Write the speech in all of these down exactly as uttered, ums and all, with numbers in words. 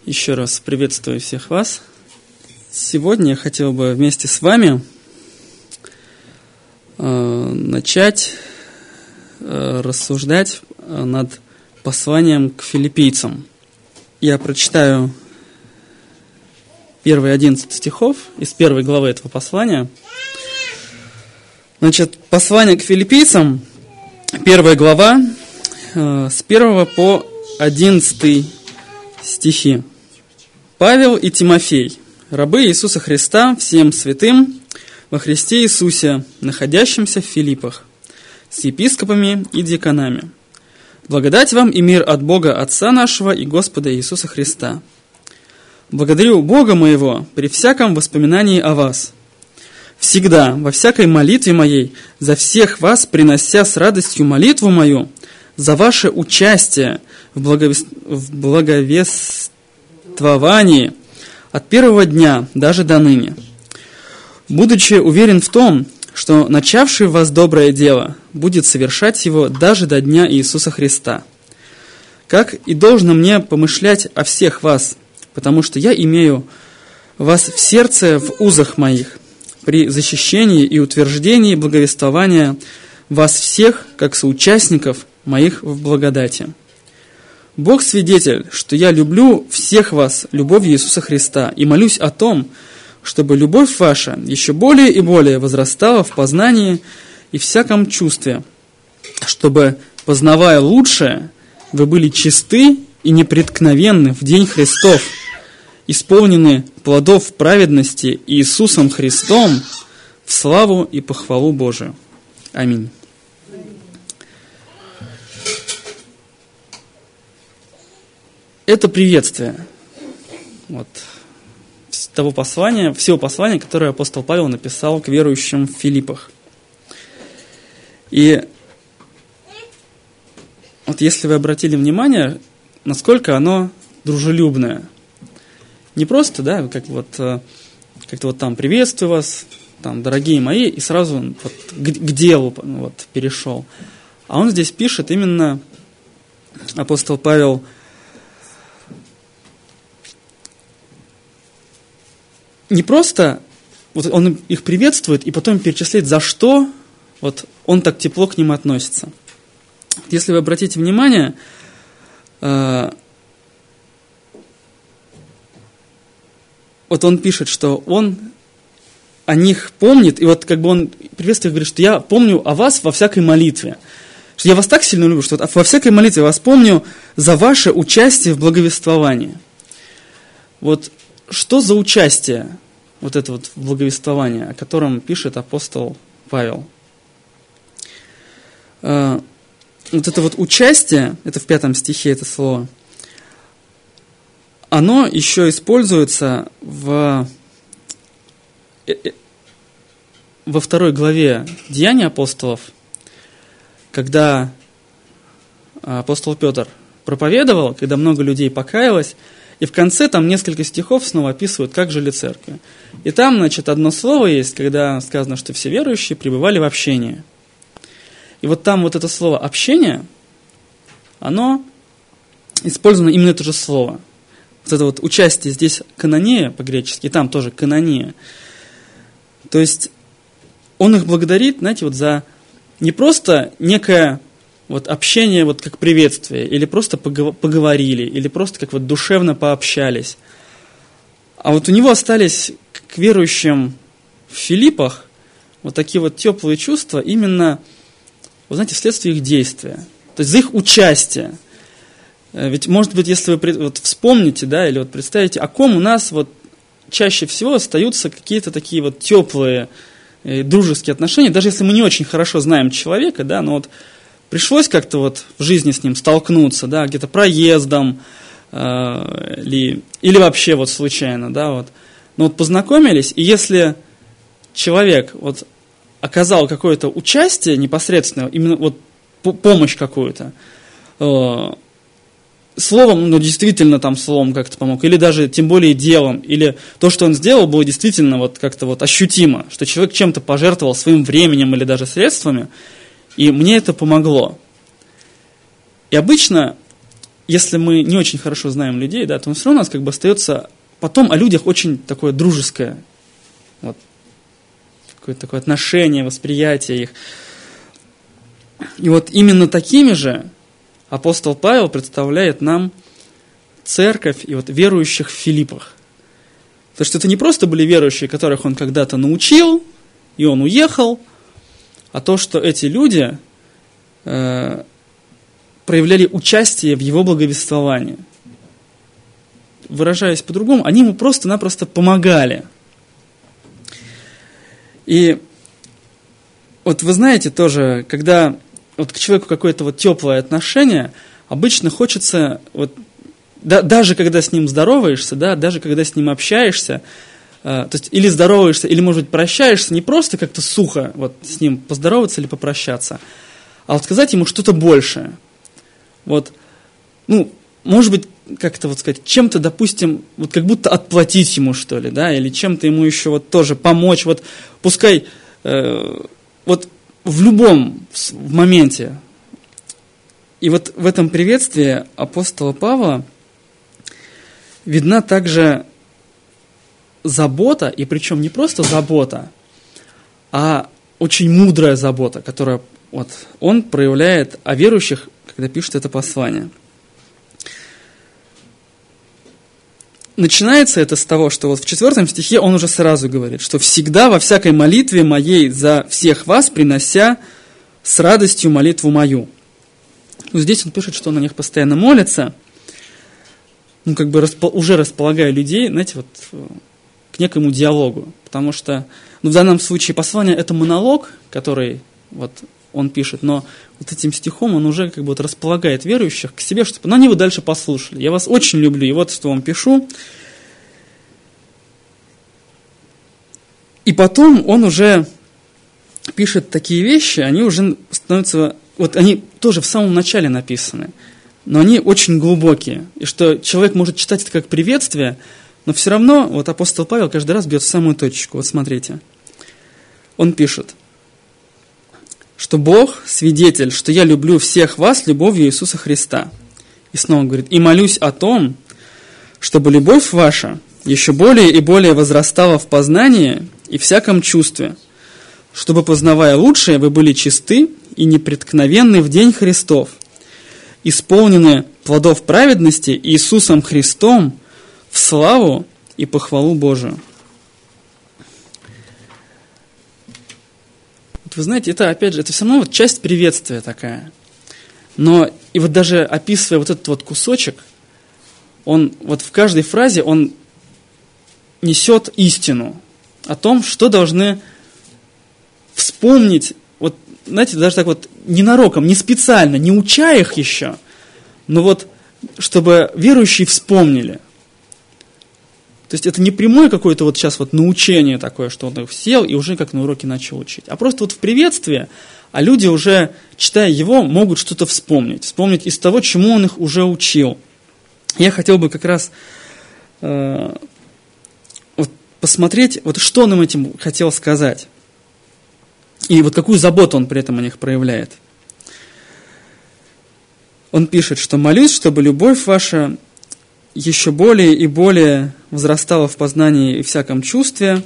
Еще раз приветствую всех вас. Сегодня я хотел бы вместе с вами э, начать э, рассуждать над посланием к филиппийцам. Я прочитаю первые одиннадцать стихов из первой главы этого послания. Значит, послание к филиппийцам, первая глава, э, с первого по одиннадцатый стихи. Павел и Тимофей, рабы Иисуса Христа, всем святым во Христе Иисусе, находящимся в Филиппах, с епископами и диаконами. Благодать вам и мир от Бога Отца нашего и Господа Иисуса Христа. Благодарю Бога моего при всяком воспоминании о вас, всегда, во всякой молитве моей, за всех вас, принося с радостью молитву мою, за ваше участие в, благовес... в благовествовании от первого дня даже до ныне, будучи уверен в том, что начавший в вас доброе дело будет совершать его даже до дня Иисуса Христа. Как и должно мне помышлять о всех вас, потому что я имею вас в сердце в узах моих, при защищении и утверждении благовествования вас всех, как соучастников моих в благодати. Бог свидетель, что я люблю всех вас любовью Иисуса Христа и молюсь о том, чтобы любовь ваша еще более и более возрастала в познании и всяком чувстве, чтобы, познавая лучшее, вы были чисты и непреткновенны в день Христов, исполнены плодов праведности Иисусом Христом в славу и похвалу Божию. Аминь. Это приветствие вот, того послания, всего послания, которое апостол Павел написал к верующим в Филиппах. И вот если вы обратили внимание, насколько оно дружелюбное. Не просто, да, как вот, как-то вот там приветствую вас, там, дорогие мои, и сразу вот к, к делу вот, перешел. А он здесь пишет именно, апостол Павел, не просто вот он их приветствует и потом перечисляет, за что вот он так тепло к ним относится. Если вы обратите внимание, э, вот он пишет, что он о них помнит, и вот как бы он приветствует, говорит, что я помню о вас во всякой молитве. Что я вас так сильно люблю, что во всякой молитве вас помню за ваше участие в благовествовании. Вот что за участие, вот это вот благовествование, о котором пишет апостол Павел? Вот это вот участие, это в пятом стихе это слово, оно еще используется в, во второй главе Деяний апостолов, когда апостол Петр проповедовал, когда много людей покаялось, и в конце там несколько стихов снова описывают, как жили церкви. И там, значит, одно слово есть, когда сказано, что все верующие пребывали в общении. И вот там вот это слово «общение», оно использовано именно это же слово. Вот это вот участие здесь «канонея» по-гречески, и там тоже «канония». То есть он их благодарит, знаете, вот за не просто некое вот общение вот как приветствие, или просто поговорили, или просто как вот душевно пообщались. А вот у него остались к верующим в Филиппах вот такие вот теплые чувства именно, вы знаете, вследствие их действия. То есть за их участие. Ведь, может быть, если вы вот вспомните, да, или вот представите, о ком у нас вот чаще всего остаются какие-то такие вот теплые дружеские отношения, даже если мы не очень хорошо знаем человека, да, но вот пришлось как-то вот в жизни с ним столкнуться, да, где-то проездом, э, или, или вообще вот случайно, да, вот. Но вот познакомились, и если человек вот оказал какое-то участие непосредственное, именно вот помощь какую-то, э, словом, ну, действительно там словом как-то помог, или даже тем более делом, или то, что он сделал, было действительно вот как-то вот ощутимо, что человек чем-то пожертвовал своим временем или даже средствами, и мне это помогло. И обычно если мы не очень хорошо знаем людей, да, то все равно у нас как бы остается потом о людях очень такое дружеское, вот, какое-то такое отношение, восприятие их. И вот именно такими же апостол Павел представляет нам церковь и вот верующих в Филиппах. То есть это не просто были верующие, которых он когда-то научил, и он уехал, а то, что эти люди э, проявляли участие в его благовествовании. Выражаясь по-другому, они ему просто-напросто помогали. И вот вы знаете тоже, когда вот к человеку какое-то вот теплое отношение, обычно хочется, вот, да, даже когда с ним здороваешься, да, даже когда с ним общаешься, э, то есть или здороваешься, или, может быть, прощаешься, не просто как-то сухо вот, с ним поздороваться или попрощаться, а вот сказать ему что-то большее. Вот, ну, может быть, как-то вот сказать, чем-то, допустим, вот как будто отплатить ему, что ли, да, или чем-то ему еще вот тоже помочь, вот пускай э, вот в любом в моменте. И вот в этом приветствии апостола Павла видна также забота, и причем не просто забота, а очень мудрая забота, которую вот он проявляет о верующих, когда пишет это послание. Начинается это с того, что вот в четвертом стихе он уже сразу говорит, что «всегда во всякой молитве моей за всех вас, принося с радостью молитву мою». Ну, здесь он пишет, что он на них постоянно молится, ну, как бы распо- уже располагая людей, знаете, вот к некому диалогу, потому что ну, в данном случае послание – это монолог, который вот он пишет, но вот этим стихом он уже как бы вот располагает верующих к себе, чтобы ну, они его дальше послушали. Я вас очень люблю, и вот что вам пишу. И потом он уже пишет такие вещи, они уже становятся, вот они тоже в самом начале написаны, но они очень глубокие. И что человек может читать это как приветствие, но все равно вот апостол Павел каждый раз бьет в самую точку. Вот смотрите, он пишет, что Бог свидетель, что я люблю всех вас любовью Иисуса Христа. И снова говорит, и молюсь о том, чтобы любовь ваша еще более и более возрастала в познании и всяком чувстве, чтобы, познавая лучшее, вы были чисты и непреткновенны в день Христов, исполнены плодов праведности Иисусом Христом в славу и похвалу Божию. Вы знаете, это, опять же, это все равно вот часть приветствия такая. Но и вот даже описывая вот этот вот кусочек, он вот в каждой фразе он несет истину о том, что должны вспомнить, вот, знаете, даже так вот ненароком, не специально, не уча их еще, но вот, чтобы верующие вспомнили. То есть это не прямое какое-то вот сейчас вот научение такое, что он сел и уже как на уроке начал учить, а просто вот в приветствии, а люди уже, читая его, могут что-то вспомнить, вспомнить из того, чему он их уже учил. Я хотел бы как раз э, вот посмотреть, вот что он им этим хотел сказать, и вот какую заботу он при этом о них проявляет. Он пишет, что «молюсь, чтобы любовь ваша еще более и более возрастала в познании и всяком чувстве,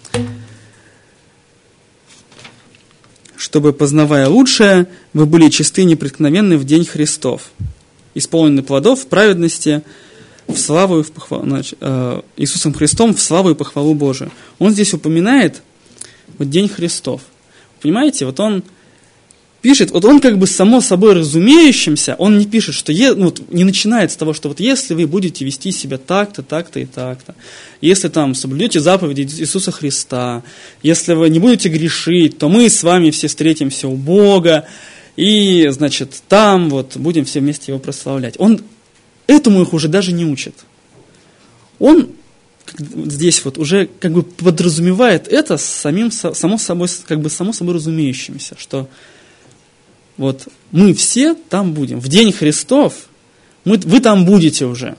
чтобы, познавая лучшее, вы были чисты и непреткновенны в день Христов, исполнены плодов праведности в славу и в похвалу, значит, э, Иисусом Христом в славу и похвалу Божию». Он здесь упоминает вот день Христов. Понимаете, вот он пишет, вот он как бы само собой разумеющимся, он не пишет, что е, ну, вот, не начинает с того, что вот если вы будете вести себя так-то, так-то и так-то, если там соблюдете заповеди Иисуса Христа, если вы не будете грешить, то мы с вами все встретимся у Бога, и, значит, там вот будем все вместе Его прославлять. Он этому их уже даже не учит. Он здесь вот уже как бы подразумевает это самим, само собой, как бы само собой разумеющимся, что вот мы все там будем. В день Христов мы, вы там будете уже.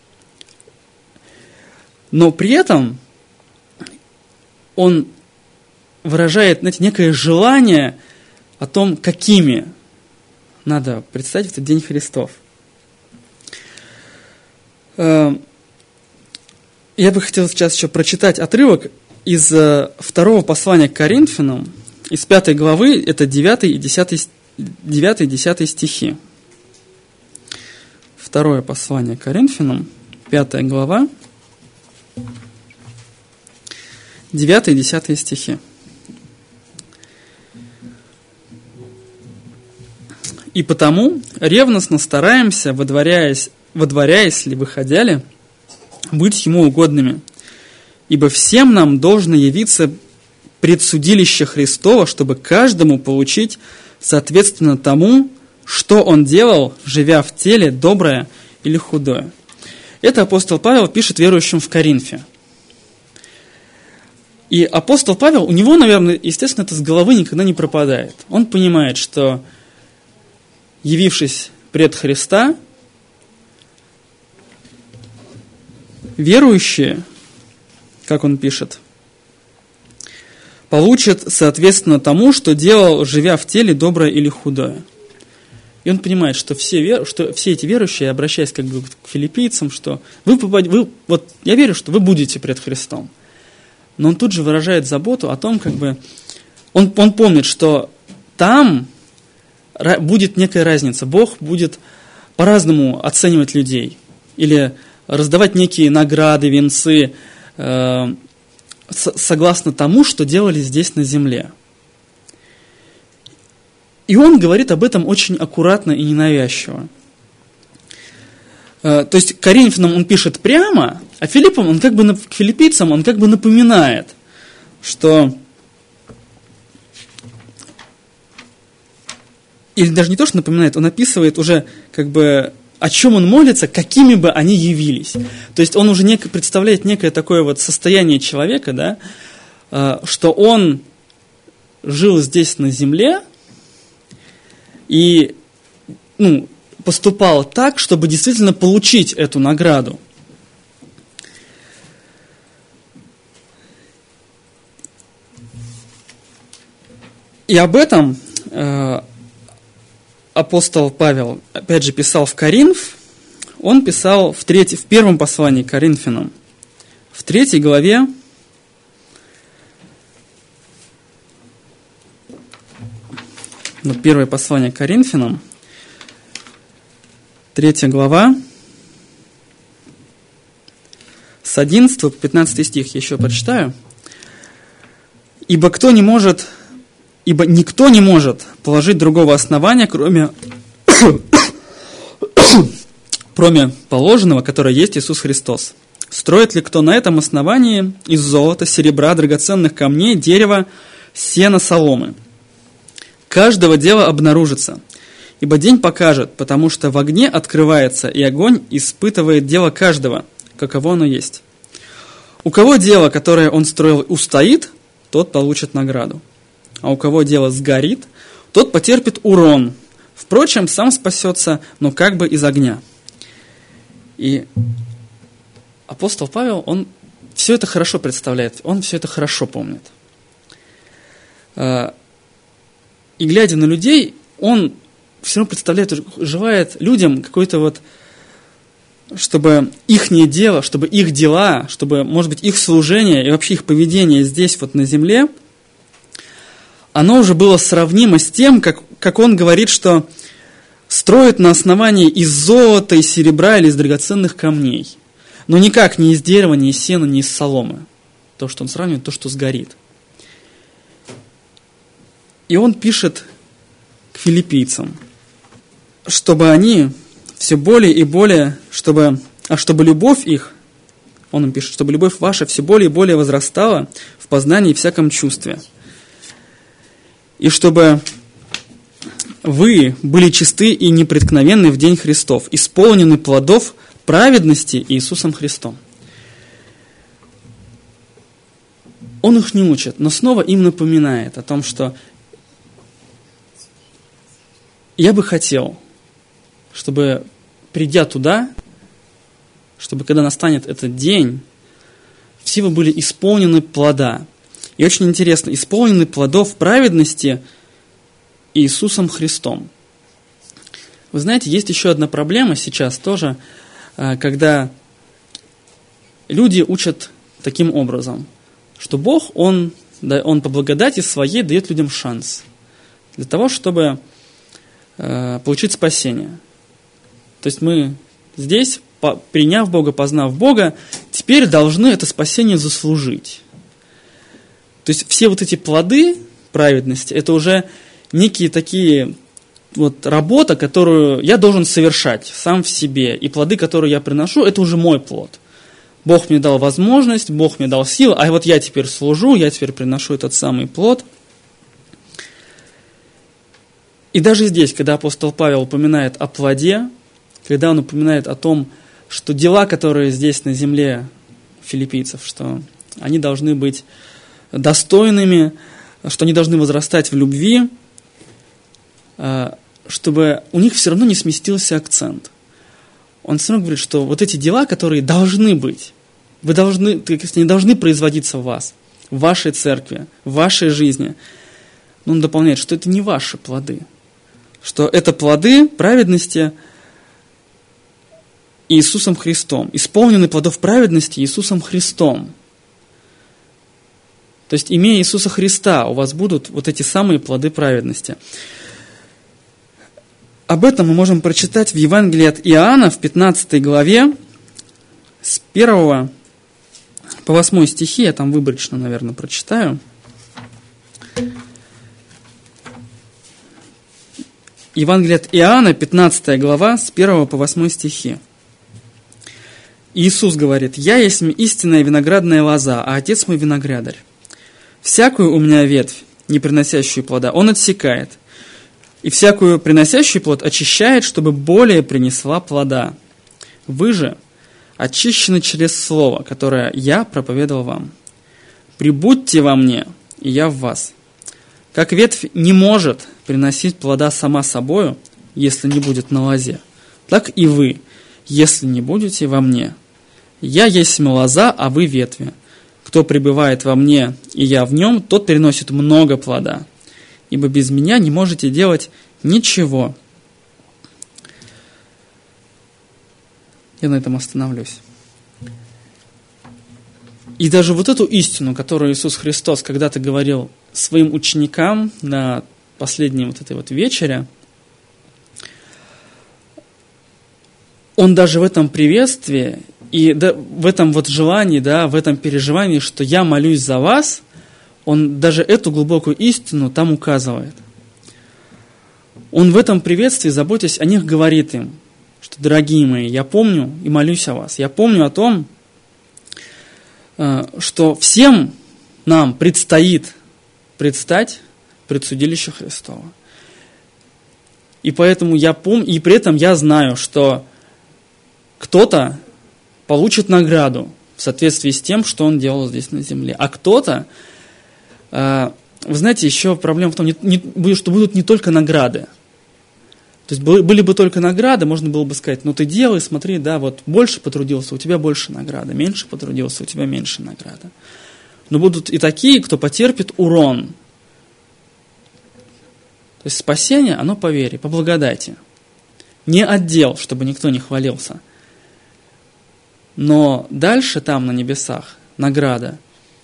Но при этом он выражает, знаете, некое желание о том, какими надо представить в этот день Христов. Я бы хотел сейчас еще прочитать отрывок из второго послания к Коринфянам, из пятой главы, это девятый и десятый стихи. Второе послание к Коринфянам, пятая глава, девятый и десятый стихи. «И потому ревностно стараемся, водворяясь, водворяясь ли, выходя ли, быть Ему угодными. Ибо всем нам должно явиться пред судилище Христово, чтобы каждому получить соответственно тому, что он делал, живя в теле, доброе или худое». Это апостол Павел пишет верующим в Коринфе. И апостол Павел, у него, наверное, естественно, это с головы никогда не пропадает. Он понимает, что, явившись пред Христа, верующие, как он пишет, получат соответственно тому, что делал, живя в теле, доброе или худое. И он понимает, что все, вер... что все эти верующие, обращаясь как бы к филиппийцам, что вы, попад... вы, вот, я верю, что вы будете пред Христом. Но он тут же выражает заботу о том, как бы, он, он помнит, что там будет некая разница. Бог будет по-разному оценивать людей. Или раздавать некие награды, венцы, э, согласно тому, что делали здесь на земле. И он говорит об этом очень аккуратно и ненавязчиво. Э, то есть Коринфянам он пишет прямо, а Филиппам, он как бы, к филиппийцам он как бы напоминает, что... Или даже не то, что напоминает, он описывает уже как бы... о чем он молится, какими бы они явились. То есть он уже нек- представляет некое такое вот состояние человека, да, э, что он жил здесь на земле и ну, поступал так, чтобы действительно получить эту награду. И об этом э, апостол Павел, опять же, писал в Коринф. Он писал в, треть, в первом послании к Коринфянам, в третьей главе, ну, первое послание к Коринфянам, третья глава, с одиннадцатого по пятнадцатый стих, я еще прочитаю. «Ибо кто не может, ибо никто не может положить другого основания, кроме, кроме положенного, которое есть Иисус Христос. Строит ли кто на этом основании из золота, серебра, драгоценных камней, дерева, сена, соломы? Каждого дела обнаружится, ибо день покажет, потому что в огне открывается, и огонь испытывает дело каждого, каково оно есть. У кого дело, которое он строил, устоит, тот получит награду. А у кого дело сгорит, тот потерпит урон. Впрочем, сам спасется, но как бы из огня». И апостол Павел, он все это хорошо представляет, он все это хорошо помнит. И глядя на людей, он все равно представляет, желает людям какой-то вот, чтобы ихнее дело, чтобы их дела, чтобы, может быть, их служение и вообще их поведение здесь вот на земле, оно уже было сравнимо с тем, как, как он говорит, что строит на основании из золота, из серебра или из драгоценных камней. Но никак не из дерева, не из сена, не из соломы. То, что он сравнивает, то, что сгорит. И он пишет к филиппийцам, чтобы они все более и более, чтобы, а чтобы любовь их, он им пишет, чтобы любовь ваша все более и более возрастала в познании и всяком чувстве. И чтобы вы были чисты и непреткновенны в день Христов, исполнены плодов праведности Иисусом Христом. Он их не учит, но снова им напоминает о том, что я бы хотел, чтобы, придя туда, чтобы когда настанет этот день, все вы были исполнены плода. И очень интересно, исполнены плодов праведности Иисусом Христом. Вы знаете, есть еще одна проблема сейчас тоже, когда люди учат таким образом, что Бог, Он, он по благодати своей дает людям шанс для того, чтобы э, получить спасение. То есть мы здесь, по, приняв Бога, познав Бога, теперь должны это спасение заслужить. То есть все вот эти плоды праведности, это уже некие такие вот работа, которую я должен совершать сам в себе. И плоды, которые я приношу, это уже мой плод. Бог мне дал возможность, Бог мне дал силу, а вот я теперь служу, я теперь приношу этот самый плод. И даже здесь, когда апостол Павел упоминает о плоде, когда он упоминает о том, что дела, которые здесь на земле филиппийцев, что они должны быть достойными, что они должны возрастать в любви, чтобы у них все равно не сместился акцент. Он все равно говорит, что вот эти дела, которые должны быть, вы должны, они должны производиться в вас, в вашей церкви, в вашей жизни. Но он дополняет, что это не ваши плоды, что это плоды праведности Иисусом Христом, исполнены плодов праведности Иисусом Христом. То есть, имея Иисуса Христа, у вас будут вот эти самые плоды праведности. Об этом мы можем прочитать в Евангелии от Иоанна в пятнадцатой главе, с первого по восьмой стихи, я там выборочно, наверное, прочитаю. Евангелие от Иоанна, пятнадцатая глава, с первого по восьмой стихи. Иисус говорит: «Я есть истинная виноградная лоза, а Отец мой виноградарь. Всякую у меня ветвь, не приносящую плода, Он отсекает, и всякую приносящую плод очищает, чтобы более принесла плода. Вы же очищены через слово, которое я проповедовал вам. Прибудьте во мне, и я в вас. Как ветвь не может приносить плода сама собою, если не будет на лозе, так и вы, если не будете во мне. Я есть лоза, а вы ветви. Кто пребывает во мне, и я в нем, тот приносит много плода. Ибо без меня не можете делать ничего». Я на этом остановлюсь. И даже вот эту истину, которую Иисус Христос когда-то говорил своим ученикам на последней вот этой вот вечере, Он даже в этом приветствии и в этом вот желании, да, в этом переживании, что я молюсь за вас, Он даже эту глубокую истину там указывает. Он в этом приветствии, заботясь о них, говорит им, что, дорогие мои, я помню и молюсь о вас. Я помню о том, что всем нам предстоит предстать пред судилище Христово. И поэтому я помню, и при этом я знаю, что кто-то получит награду в соответствии с тем, что он делал здесь на земле. А кто-то, вы знаете, еще проблема в том, что будут не только награды. То есть были бы только награды, можно было бы сказать, ну ты делай, смотри, да, вот больше потрудился, у тебя больше награда, меньше потрудился, у тебя меньше награда. Но будут и такие, кто потерпит урон. То есть спасение, оно по вере, по благодати. Не от дел, чтобы никто не хвалился. Но дальше там, на небесах, награда.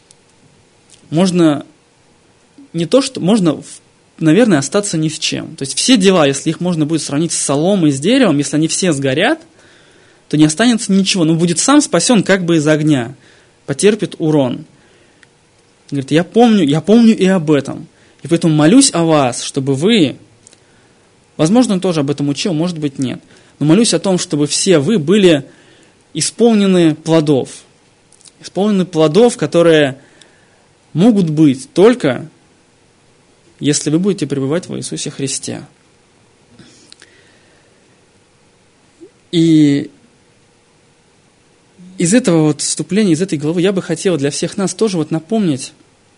Можно не то, что можно, наверное, остаться ни с чем. То есть все дела, если их можно будет сравнить с соломой, с деревом, если они все сгорят, то не останется ничего. Но будет сам спасен как бы из огня, потерпит урон. Говорит, я помню, я помню и об этом. И поэтому молюсь о вас, чтобы вы, возможно, он тоже об этом учил, может быть, нет, но молюсь о том, чтобы все вы были исполнены плодов. Исполнены плодов, которые могут быть только, если вы будете пребывать в Иисусе Христе. И из этого вот вступления, из этой главы я бы хотел для всех нас тоже вот напомнить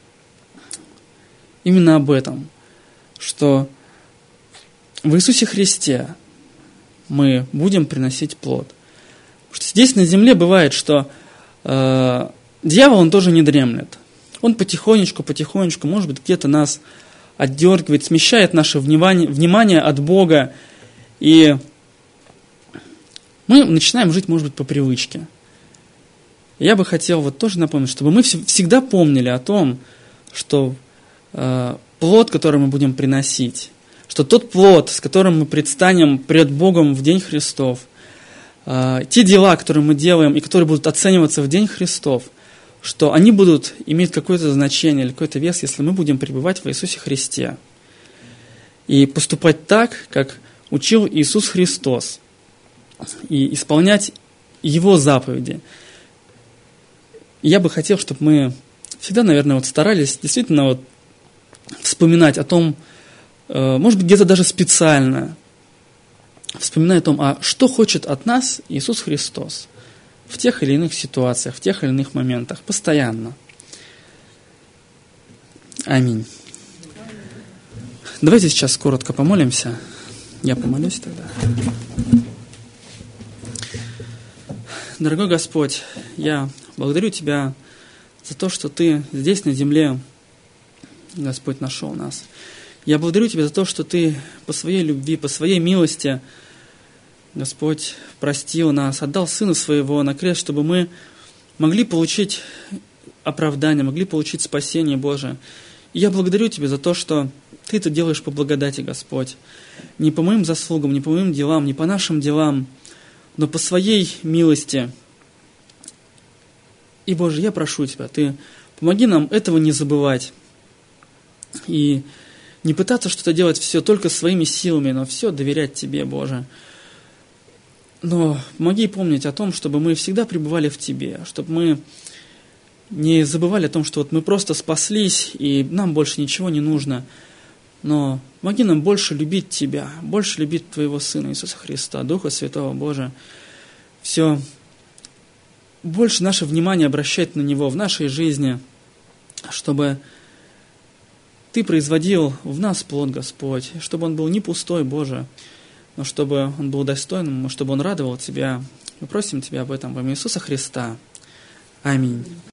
именно об этом, что в Иисусе Христе мы будем приносить плод. Потому что здесь на земле бывает, что э, дьявол, он тоже не дремлет. Он потихонечку, потихонечку, может быть, где-то нас отдергивает, смещает наше внимание, внимание от Бога, и мы начинаем жить, может быть, по привычке. И я бы хотел вот тоже напомнить, чтобы мы всегда помнили о том, что э, плод, который мы будем приносить, что тот плод, с которым мы предстанем пред Богом в день Христов, э, те дела, которые мы делаем и которые будут оцениваться в день Христов, что они будут иметь какое-то значение или какой-то вес, если мы будем пребывать в Иисусе Христе. И поступать так, как учил Иисус Христос, и исполнять Его заповеди. И я бы хотел, чтобы мы всегда, наверное, вот старались действительно вот вспоминать о том, может быть, где-то даже специально, вспоминая о том, а что хочет от нас Иисус Христос в тех или иных ситуациях, в тех или иных моментах, постоянно. Аминь. Давайте сейчас коротко помолимся. Я помолюсь тогда. Дорогой Господь, я благодарю Тебя за то, что Ты здесь на земле, Господь, нашел нас. Я благодарю Тебя за то, что Ты по Своей любви, по Своей милости, Господь, простил нас, отдал Сына Своего на крест, чтобы мы могли получить оправдание, могли получить спасение Божие. И я благодарю Тебя за то, что Ты это делаешь по благодати, Господь. Не по моим заслугам, не по моим делам, не по нашим делам, но по Своей милости. И, Боже, я прошу Тебя, Ты помоги нам этого не забывать. И не пытаться что-то делать все только своими силами, но все доверять Тебе, Боже. Но помоги помнить о том, чтобы мы всегда пребывали в Тебе, чтобы мы не забывали о том, что вот мы просто спаслись, и нам больше ничего не нужно. Но помоги нам больше любить Тебя, больше любить Твоего Сына Иисуса Христа, Духа Святого, Боже. Все больше наше внимание обращать на Него в нашей жизни, чтобы Ты производил в нас плод, Господь, чтобы он был не пустой, Боже, но чтобы он был достойным, чтобы он радовал Тебя. Мы просим Тебя об этом во имя Иисуса Христа. Аминь.